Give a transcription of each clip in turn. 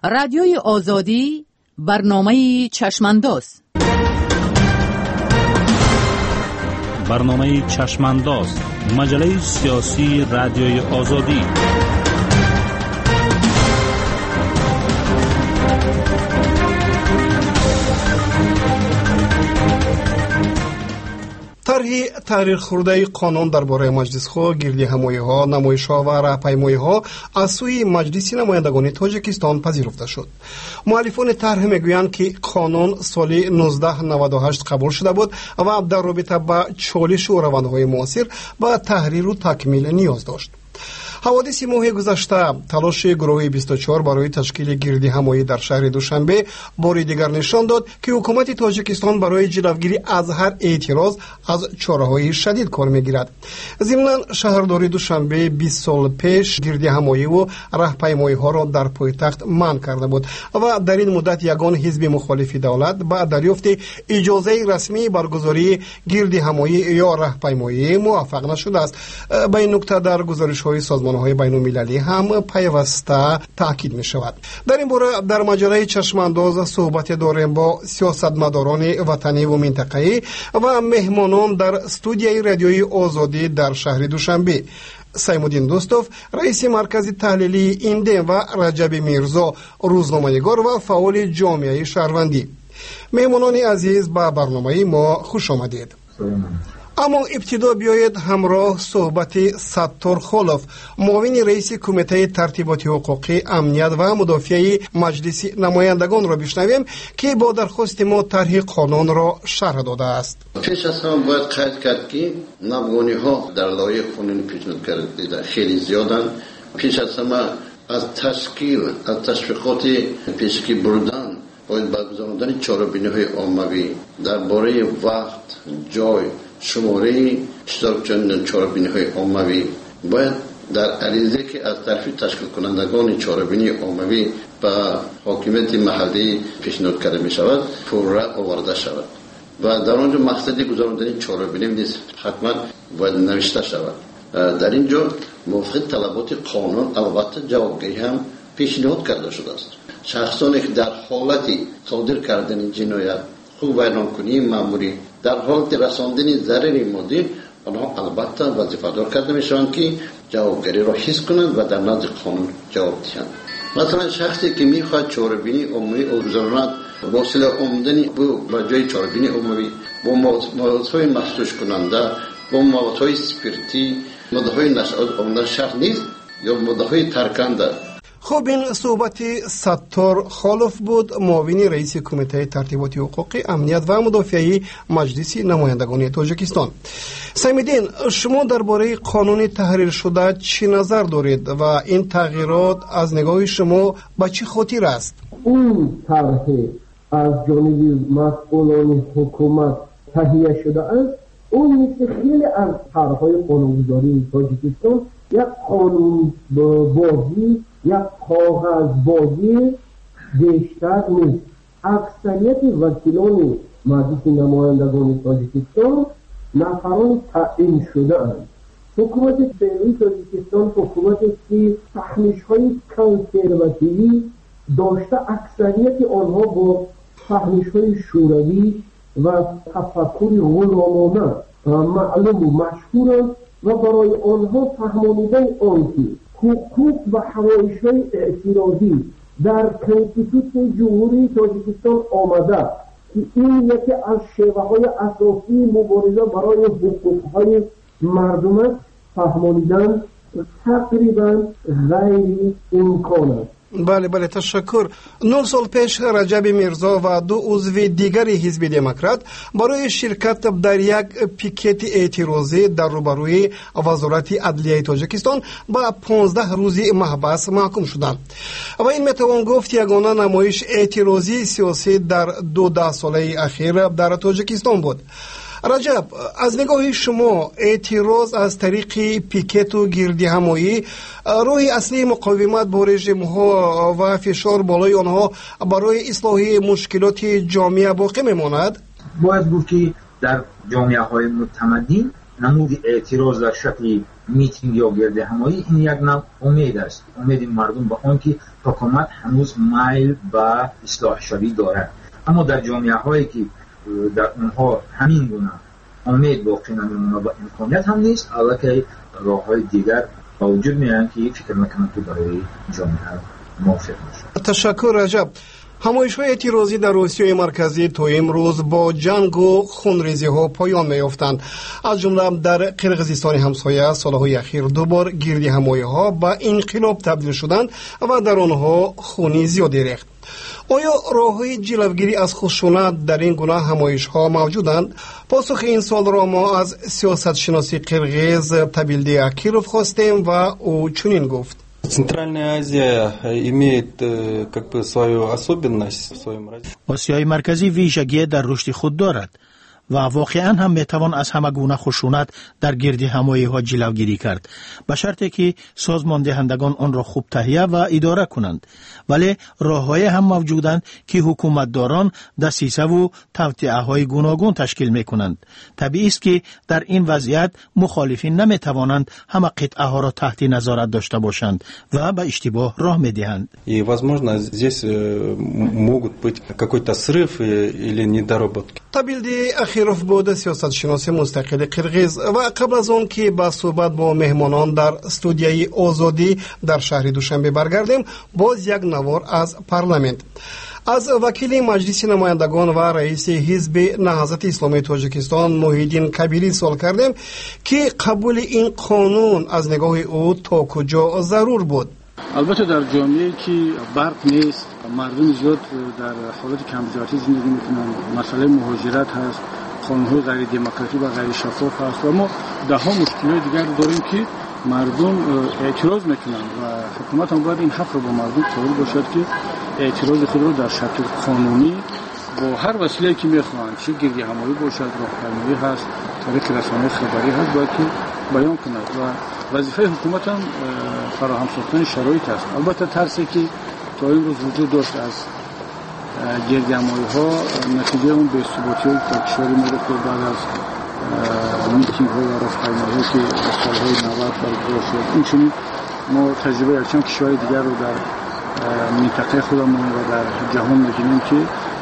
رادیوی آزادی برنامه چشمانداز. برنامه چشمانداز، مجله سیاسی رادیوی آزادی. طرح تحریر خورده قانون درباره مجلس ها، گردی همایی ها، نمایش ها و راهپیمایی ها از سوی مجلس نمایندگان تاجیکستان پذیرفته شد. مؤلفان طرح میگویند که قانون سال 1998 قبول شده بود و در رابطه با چالش و روندهای معاصر با تحریر و تکمیل نیاز داشت. حوادث ماه گذشته تلاش گروه 24 برای تشکیل گردی همایی در شهر دوشنبه بار دیگر نشان داد که حکومت تاجیکستان برای جلوگیری از هر اعتراض از چاره‌های شدید کار می‌گیرد. ضمناً شهرداری دوشنبه 20 سال پیش گردی همایی و راهپیمایی ها را در پایتخت منع کرده بود و در این مدت یگان حزب مخالف دولت با دریافت اجازه رسمی برگزاری گردی همایی یا راهپیمایی موفق نشده است. به این نکته در گزارش‌های سازمان‌های بین‌المللی هم پیوسته تاکید می‌شود. در این باره در مجله چشمانداز صحبت داریم با سیاستمداران وطنی و منطقه‌ای و مهمانان در استودیوی رادیوی آزادی در شهر دوشنبه. سیمودین دوستوف، رئیس مرکز تحلیلی ایندم و رجب میرزا، روزنامه‌نگار و فعال جامعه شهروندی. مهمانان عزیز به برنامه ما خوش آمدید. اما ابتدا بیاید همراه صحبت ستار خالف، معاون رئیس کمیته ترتیبات حقوقی، امنیت و مدافع مجلس نمایندگان را بشنویم که با درخواست ما طرح قانون را شرح داده است. پیش از همه باید قید کرد که نوگانی‌ها در لایحه قانونی پیشنهاد کرده خیلی زیادن. پیش از همه از تشکیل از تشویقات پیشگی بردن باید برگزاردن چهاربینی‌های عمومی درباره وقت، جای، شماره اشتراک چهاربینی‌های عمومی باید در عریضه که از طرف تشکیل کنندگان چهاربینی عمومی به حاکمیت محلی پیشنهاد کرده می شود پرره آورده شود و در آنجا مقصد گذاراندن چهاربینی نیست، حتما باید نوشته شود. در اینجا موافق طلبات قانون البته جوابگویی هم پیشنهاد کرده شده است. شخصانی که در حالتی صادر کردن جنایت، خوب بیان‌کنی مأموری، در حالت رساندن ضرر مادی، آنها البته وظیفه‌دار کرده میشوند که جوابگیری را حس کنند و در نزد قانون جواب دهند. مثلا شخصی که میخواهد چهاربینی عمومی گذراند وسیله آمدنی به جای چهاربینی عمومی با موادهای مخصوص کننده، با موادهای اسپریتی، ماده‌های نشئات آمدن شرط نیست یا ماده‌های ترکنده. خب این صحبت ستار خالف بود، معاون رئیس کمیته ترتیبات حقوقی، امنیت و مدافع مجلس نمایندگان تاجیکستان. سیمودین، شما درباره قانون تحریر شده چی نظر دارید و این تغییرات از نگاه شما به چه خاطر است؟ این طرح از جانب مسئولان حکومت تهیه شده است. اون مثل خیلی از طرح‌های قانونگذاری تاجیکستان یک قانون بازی، یک کاغذ بازی بیشتر نیست. اکثریت وکیلان مجلس نمایندگان تاجیکستان نفران تعیین شده اند. حکومت فعلی تاجیکستان حکومتی که فهمش‌های کنسرواتیوی داشته، اکثریت آنها با فهمش‌های شوروی و تفکر غلامانه معلوم و مشهورند و برای آنها فهمانیدن آنکه حقوق و حقایق‌های اعتراضی در کنستیتوسیون جمهوری تاجیکستان آمده که این یکی از شیوه‌های اساسی مبارزه برای حقوق‌های مردم است، فهمانیدن تقریبا غیر امکان است. بله تشکر. 9 سال پیش رجب میرزا و 2 عضو دیگر حزب دموکرات برای شرکت در یک پیکت اعتراضی در روبروی وزارت عدلیه تاجیکستان با 15 روزی محبس محکوم شدند و این میتوان گفت یگانه نمایش اعتراضی سیاسی در 12 ساله اخیر در تاجیکستان بود. رجب، از نگاه شما اعتراض از طریق پیکت و گردی همایی راه اصلی مقاومت با رژیم ها و فشار بالای آنها برای اصلاح مشکلات جامعه باقی میماند؟ باید گفت که در جامعه های متمدن نمود اعتراض در شکل میتینگ یا گرد همایی، این یک نوع امید است، امید مردم به آن که حکومت هنوز میل به اصلاح شوی دارد. اما در جامعه هایی که در اونها همین گونه امید باقی نمیمونه و امکانیت هم نیست، البته راه های دیگر وجود میاد که فکر میکنم که برای جامعه موافق میشه. تشکر رجب. همایش‌های اعتراضی در روسیای مرکزی تا امروز با جنگ و خونریزی‌ها پایان می‌یافتند. از جمله در قرقیزستان همسایه سال‌های اخیر دوبار گردی همایش‌ها به انقلاب تبدیل شدند و در آنها خونی زیادی ریخت. آیا راه‌های جلوگیری از خشونت در این گونه همایش‌ها موجودند؟ پاسخ این سوال را ما از سیاستشناسی قرقیز Табилди Акиров خواستیم و او چنین گفت: Центральная Азия имеет как бы свою особенность в своем развитии. آسیای مرکزی ویژگی در رشد خود دارد و واقعا هم میتوان از همه گونه خشونت در گردی همایی ها جلوگیری کرد، به شرطی که سازمان دهندگان آن را خوب تهیه و اداره کنند. ولی راه‌های هم موجودند که حکومتداران دسیسه و توطئه های گوناگون تشکیل میکنند. طبیعی است که در این وضعیت مخالفین نمیتوانند همه قطعه ها را تحت نظارت داشته باشند و به اشتباه راه میدهند. И возможно здесь могут быть какой-то срыв или недоработки. Табилди Акиров بود سیاستشناس مستقل قرقیز و قبل از آن که با صحبت با مهمانان در استودیوی آزادی در شهر دوشنبه برگردیم، باز یک نوار از پارلمانت. از وکیل مجلس نمایندگان و رئیس حزب نهضت اسلامی تاجیکستان محیدین کبیری سوال کردیم که قبول این قانون از نگاه او تا کجا ضرور بود. البته در جامعه‌ای که برق نیست، مردم زیاد در حالت کم‌بجاتی زندگی می‌کنند، مسئله مهاجرت هست، قانون‌های غیر دموکراتیک و غیر شفاف هست و ما ده‌ها مشکلات دیگر داریم که مردم اعتراض می‌کنند و حکومت هم باید این حق را با مردم قائل باشد که اعتراض خود را در شکل قانونی با هر وسیله‌ای که می‌خواهند، چه گردی همایی باشد، راهپیمایی هست، طریق رسانه خبری هست، باید که بیان کند و وظیفه حکومت هم فراهم ساختن شرایط است. البته ترسی که تا امروز وجود داشت از گردی همایی‌ها نتیجه اون بی‌ثباتی‌های که کشوری ما رو بعد از میتینگ‌ها و راهپیمایی‌هایی که در سال‌های 90 برگزار شد، این چنین ما تجربه یکسان کشورهای دیگر رو در منطقه خودمون و در جهان می‌بینیم که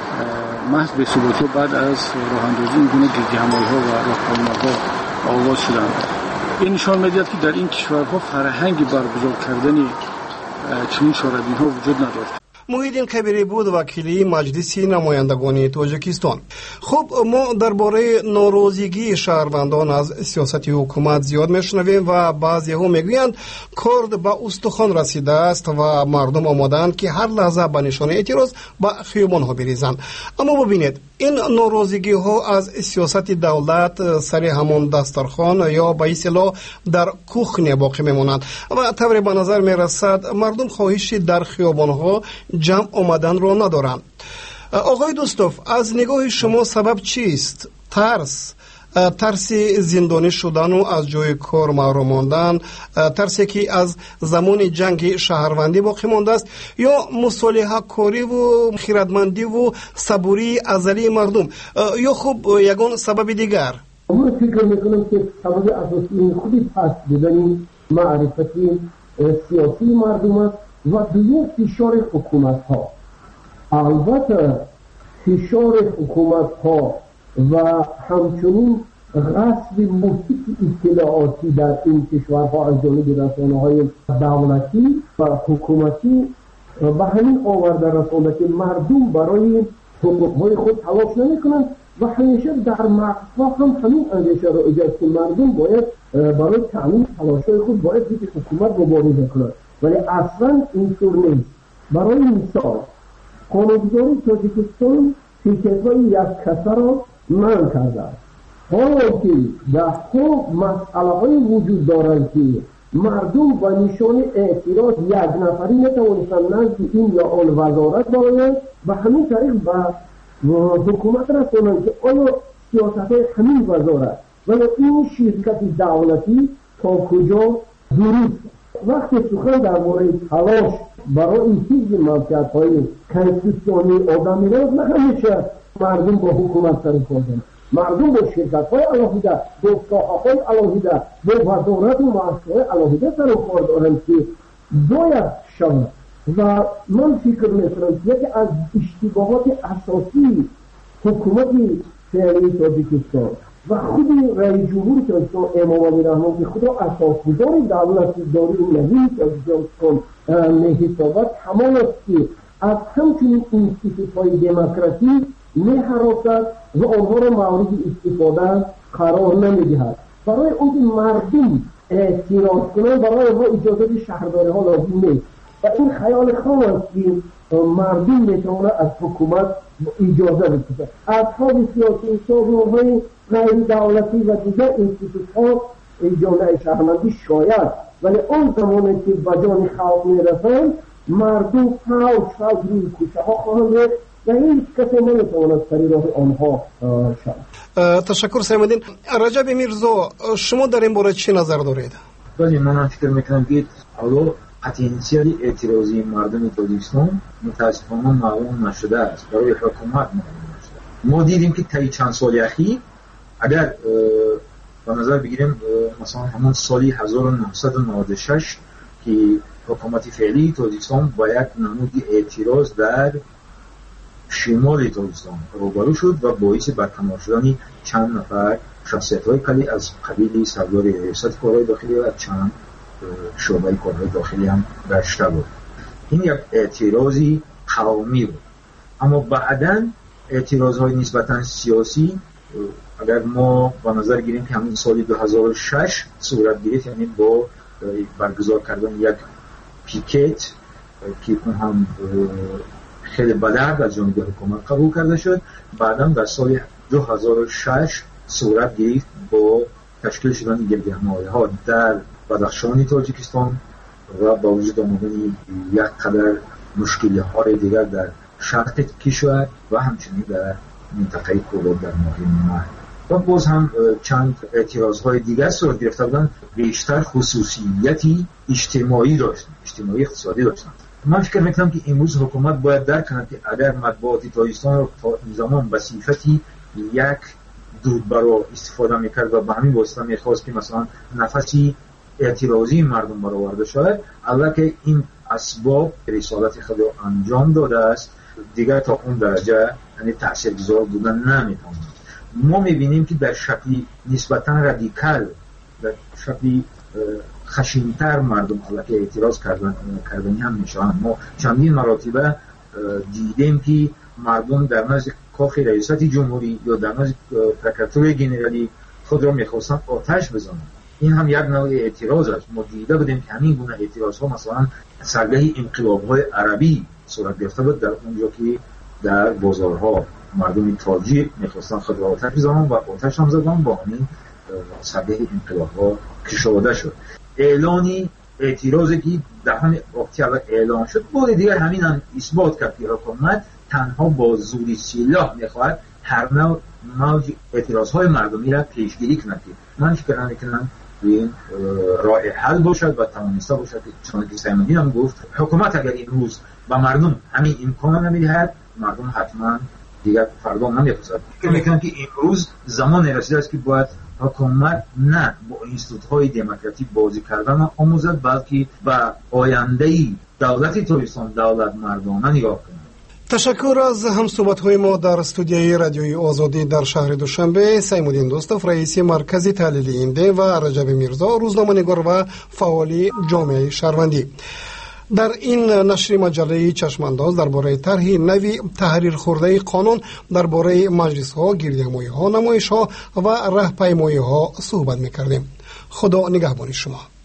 محض بی‌ثباتی بعد از راه‌اندازی این گونه گردی همایی‌ها و راهپیمایی‌ها آغاز شدند. این نشان می‌دهد که در این کشورها فرهنگی برگزار کردن چنین شورای‌ها وجود ندارد. محیدین کبیری بود وکیل مجلس نمایندگان تاجیکستان. خب ما درباره ناراضگی شهروندان از سیاست حکومت زیاد میشنویم و بعضی‌ها میگویند کار به استخوان رسیده است و مردم آمادند که هر لحظه به نشانه اعتراض به خیابان‌ها بریزند. اما ببینید این ناراضگی ها از سیاست دولت سر همون دسترخوان یا به اصطلاح در کوخنه باقی میمونند و طوری به نظر میرسد مردم خواهشی در خیابان ها جمع آمدن را ندارند. آقای دوستوف، از نگاه شما سبب چیست؟ ترس زندانی شدن و از جای کار محروم ماندن، ترسی که از زمان جنگ شهروندی باقی مانده است، یا مصالحه کاری و خیرتمندی و صبوری ازلی مردم، یا خب یگان سبب دیگر؟ من فکر میکنم که سبب اساسی این خودی پس بدن معرفتی سیاسی مردم است و دوم فشار حکومت ها. البته فشار حکومت ها و همچنین غصب محیط اطلاعاتی در این کشورها از جانب رسانه‌های دولتی و حکومتی و همین آورده رسانده که مردم برای حقوقهای خود تلاش نمی‌کنند و همیشه در مقطع هم همین اندیشه را ایجاد که مردم باید برای تامین تلاش‌های خود باید دید حکومت مبارزه کند، ولی اصلا اینطور نیست. برای مثال قانونگذاری تاجیکستان شرکت‌های یک کسه را منع کرده است، حالا که در خوب مسئله‌های وجود دارند که مردم با نشان اعتراض یک نفری نتوانستند نزد این یا آن وزارت برایند و همین طریق به حکومت رسانند که آیا سیاست‌های همین وزارت و این شرکت دولتی تا کجا درست. وقتی سخن درباره تلاش برای این حفظ ملکیت‌های کنستیتوشنی آدم می‌رود، نه همیشه مردم با حکومت سر کار دارند. مردم با شرکت‌های الهیده، با ساحه‌های الهیده، با وزارت و مؤسسه‌های الهیده سر و کار دارند که باید شود. و من فکر می‌کنم که یکی از اشتباهات اساسی حکومت فعلی تاجیکستان و خود رئیس جمهور تاجیکستان امام علی رحمان که خدا اساسگذار دولت‌داری نظام تاجیکستان می‌حسابد همان است که از همچنین اینستیتوت‌های دموکراسی می‌هراسد و آنها را مورد استفاده قرار نمی‌دهد. برای اون مردم اعتراض کنند برای آنها اجازه شهرداری ها لازم نیست و این خیال خام است که مردم میتواند از حکومت اجازه بگیرد. اصحاب سیاسی، سازمان‌های غیر دولتی و دیگر اینستیتوت‌ها اجازه شهروندی شاید، ولی آن زمانی که به جان خلق میرسند مردم فوج روی کوچه ها خواهند رفت و هیچ کسی نمیتواند سری راه آنها شد. تشکر سیمالدین. رجب میرزا، شما در این باره چی نظر دارید؟ ولی من فکر میکنم که حالا پتانسیل اعتراضی مردم تاجیکستان متاسفانه معلوم نشده است، برای حکومت معلوم نشده. ما دیدیم که طی چند سال اخیر اگر به نظر بگیریم مثلا همون سالی 1996 که حکومت فعلی تاجیکستان با یک نمود اعتراض در شمال تاجیکستان روبرو شد و باعث برکنار شدن چند نفر شخصیت‌های کلی از قبیل سردار ریاست کارهای داخلی و چند شعبه کارهای داخلی هم داشته بود. این یک اعتراضی قومی بود. اما بعداً اعتراض‌های نسبتاً سیاسی اگر ما به نظر گیریم که همین سال 2006 صورت گرفت، یعنی با برگزار کردن یک پیکت که اون هم خیلی بدرد از جانب حکومت قبول کرده شد. بعداً در سال 2006 صورت گرفت با تشکیل شدن گردهمایی‌ها در بدخشان تاجیکستان و با وجود آمدن یک قدر مشکل‌های دیگر در شرق کشور و همچنین در منطقه کولاد در ناحیه مرز و باز هم چند اعتراض‌های دیگر صورت گرفته بودند، بیشتر خصوصیتی اجتماعی داشتند، اجتماعی اقتصادی داشتند. من فکر می‌کنم که امروز حکومت باید درک کند که اگر مطبوعات تاجیکستان را تا این زمان به صفتی یک دودبرا استفاده می‌کرد و به همین واسطه می‌خواست که مثلا نفسی اعتراضی مردم برآورده شود، البته این اسباب رسالت خود انجام داده است، دیگر تا اون درجه یعنی تاثیرگذار بودن نمی‌تواند. ما می‌بینیم که در شکلی نسبتاً رادیکال، در شکلی خشن‌تر مردم البته اعتراض کردنی هم میشوند. ما چندین مراتبه دیدیم که مردم در نزد کاخ ریاست جمهوری یا در نزد پرکراتور جنرالی خود را می‌خواستند آتش بزنند. این هم یک نوع اعتراض است. ما دیده بودیم که همین گونه اعتراض‌ها مثلا سرگاه انقلاب‌های عربی صورت گرفته بود، در اونجا که در بازارها مردم تاجیک می‌خواستند خود را آتش بزنند و آتش هم زدند، با همین سرگاه انقلاب‌ها کشاده شد. اعلانی اعتراضی که در همین وقتی اعلان شد، بعد دیگر همین هم اثبات کرد که حکومت تنها با زور سلاح می‌خواهد هر نوع موج اعتراض‌های مردمی را پیشگیری کند. من فکر می‌کنم این راه حل باشد و توانسته باشد که چون که سیمالدین هم گفت حکومت اگر امروز به مردم همین امکان نمی‌دهد، مردم حتما دیگر فردا نمی‌خواهد. فکر می‌کنم که امروز زمان رسیده است که باید حکومت نه با اینستیتوت‌های دموکراتیک بازی کردن آموزد، بلکه به آینده دولت تاجیکستان دولت مردانه نگاه کند. تشکر از همصحبت‌های ما در استودیوی رادیوی آزادی در شهر دوشنبه، سیمالدین دوستوف رئیس مرکز تحلیل اینده و رجب میرزا روزنامه‌نگار و فعال جامعه شهروندی. در این نشر مجله چشمانداز درباره طرح نوی تحریر خورده قانون درباره مجلس‌ها، گردهمایی‌ها، نمایش‌ها و راهپیمایی‌ها صحبت می‌کردیم. خدا نگهبان شما.